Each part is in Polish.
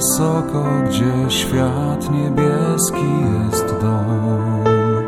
wysoko, gdzie świat niebieski jest dom.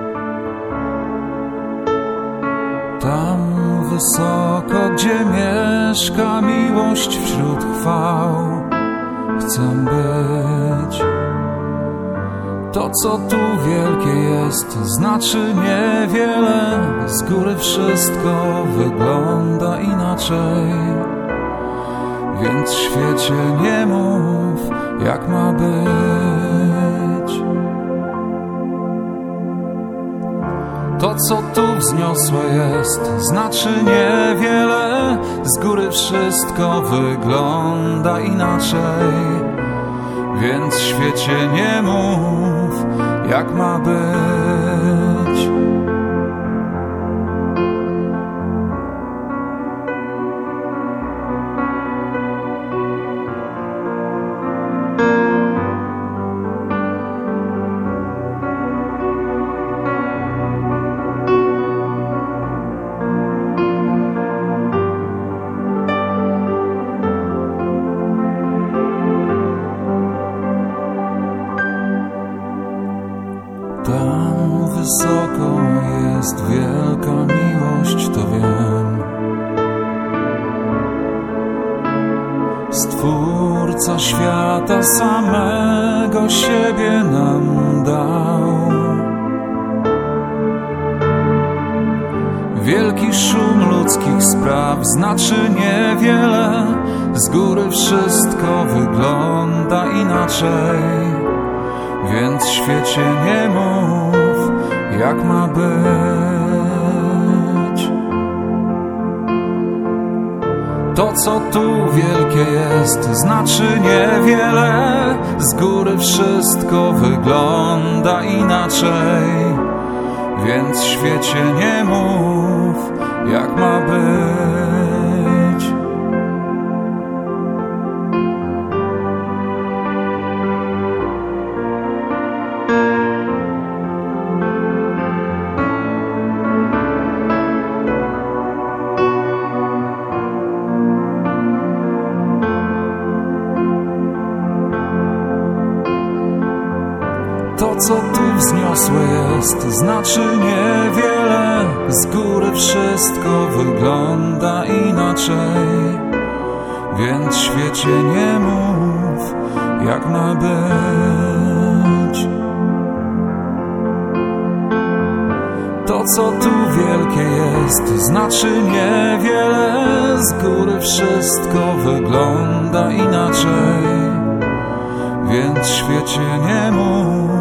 Tam wysoko, gdzie mieszka miłość wśród chwał, chcę być. To, co tu wielkie jest, znaczy niewiele. Z góry wszystko wygląda inaczej. Więc świecie nie mów, jak ma być. To, co tu wzniosłe jest, znaczy niewiele. Z góry wszystko wygląda inaczej. Więc świecie nie mów, jak ma być. Tam wysoko jest wielka miłość, to wiem. Stwórca świata samego siebie nam dał. Wielki szum ludzkich spraw znaczy niewiele. Z góry wszystko wygląda inaczej. Więc świecie nie mów, jak ma być. To, co tu wielkie jest, znaczy niewiele. Z góry wszystko wygląda inaczej. Więc świecie nie mów, jak ma być. To, co tu wzniosłe jest, znaczy niewiele. Z góry wszystko wygląda inaczej. Więc świecie nie mów, jak ma być. To, co tu wielkie jest, znaczy niewiele. Z góry wszystko wygląda inaczej. Więc świecie nie mów,